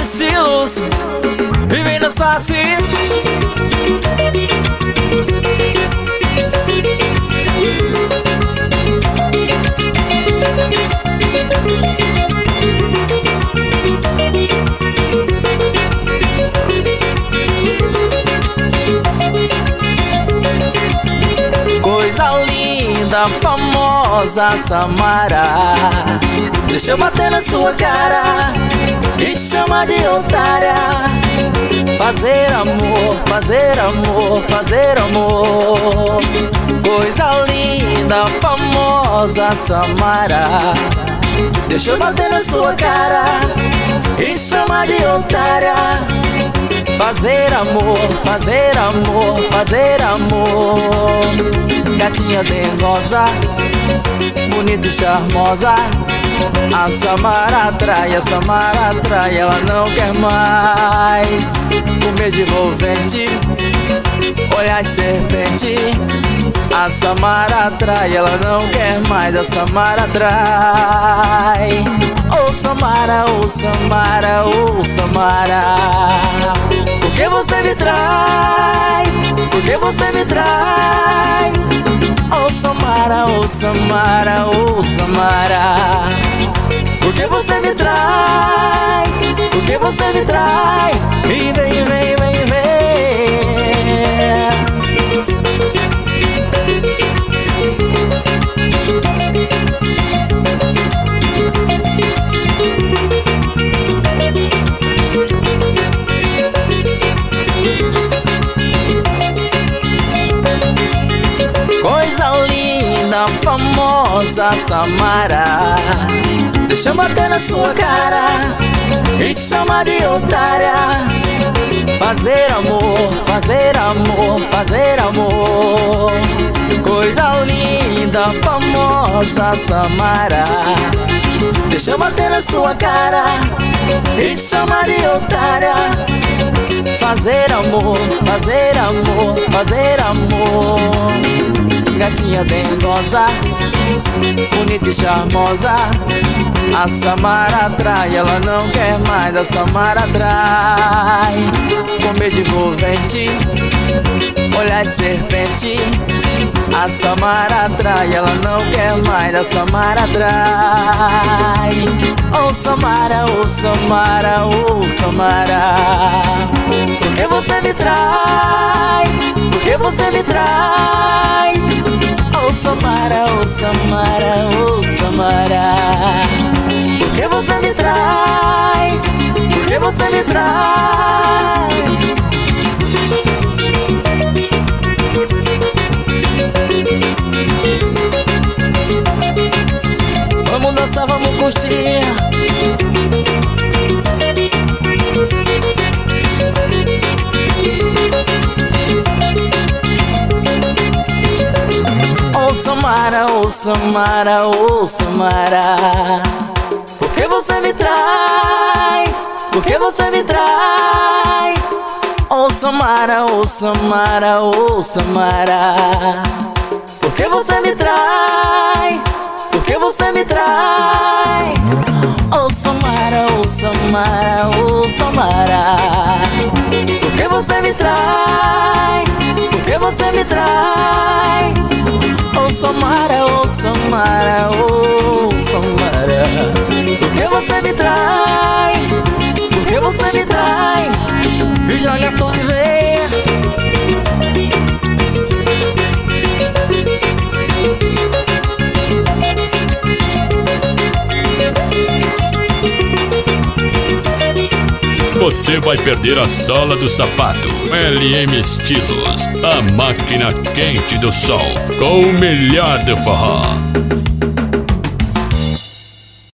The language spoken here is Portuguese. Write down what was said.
estilos e vem dançar assim. Coisa linda, famosa Samara, deixa eu bater na sua cara e te chamar de otária. Fazer amor, fazer amor, fazer amor. Coisa linda, famosa Samara, deixa eu bater na sua cara e te chamar de otária. Fazer amor, fazer amor, fazer amor. Gatinha dengosa, bonita e charmosa, a Samara atrai, ela não quer mais. Comer de envolvente, olhar de serpente, a Samara atrai, ela não quer mais, a Samara atrai. Oh Samara, oh Samara, oh Samara, por que você me trai? Por que você me trai? Oh Samara, oh Samara, oh Samara, por que você me trai? Por que você me trai? E vem, vem, vem, vem. Coisa linda, famosa Samara, deixa eu bater na sua cara e te chamar de otária. Fazer amor, fazer amor, fazer amor. Coisa linda, famosa Samara, deixa eu bater na sua cara e te chamar de otária. Fazer amor, fazer amor, fazer amor. Gatinha dengosa, bonita e charmosa, a Samara atrai, ela não quer mais, a Samara atrai. Comer de envolvente, olhar de serpente, a Samara atrai, ela não quer mais, a Samara atrai. Oh Samara, oh Samara, oh Samara, por que você me trai? Por que você me trai? Oh Samara, oh Samara, oh Samara, por que você me trai? Por que você me trai? Vamos dançar, vamos curtir. Oh Samara, oh Samara, oh Samara, por que você me trai? Por que você me trai? Oh Samara, oh Samara, oh Samara, por que você me trai? Por que você me trai? Oh Samara, oh Samara, oh Samara, por que você me trai? Por que você me trai? Oh Samara, oh Samara, oh Samara, por que você me trai? Por que você me trai? E joga a flor e venha. Você vai perder a sola do sapato. LM Estilos, a máquina quente do sol, com o melhor do forró.